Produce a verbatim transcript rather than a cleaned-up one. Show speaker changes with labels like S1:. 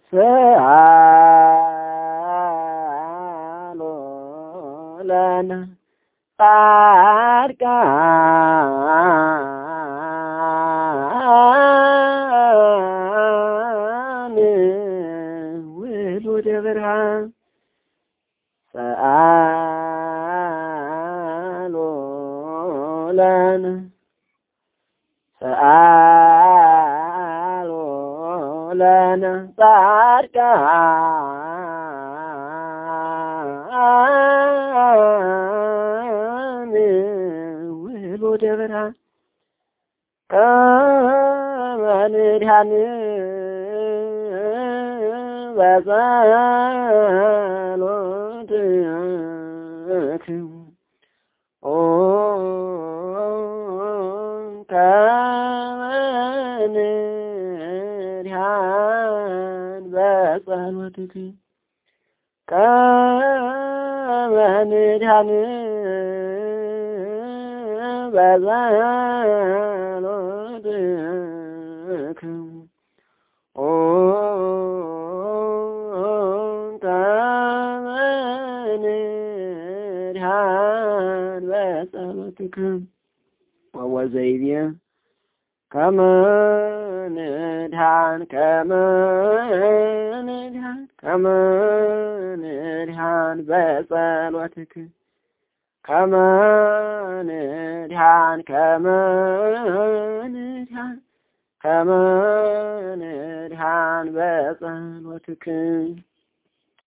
S1: ሰአሎ ለነ ጻድቃን ውሉደ ብርሃን ሰአሎ ለነ ሰአሎ ለነ ጻድቃን ውሉደ ብርሃን ከመ ንድኃን በጸሎትክሙ ኦ ከመ ንድኃን በጸሎትክሙ ከመ ንድኃን በጸሎትክሙ ኦ ከመ ንድኃን በጸሎትክሙ ወወዘይቤ ከመ ንድኃን ከመ ንድኃን ከመ ንድኃን በጸሎትክሙ ከመ ንድኃን ከመ ንድኃን ከመ ንድኃን በጸሎትክሙ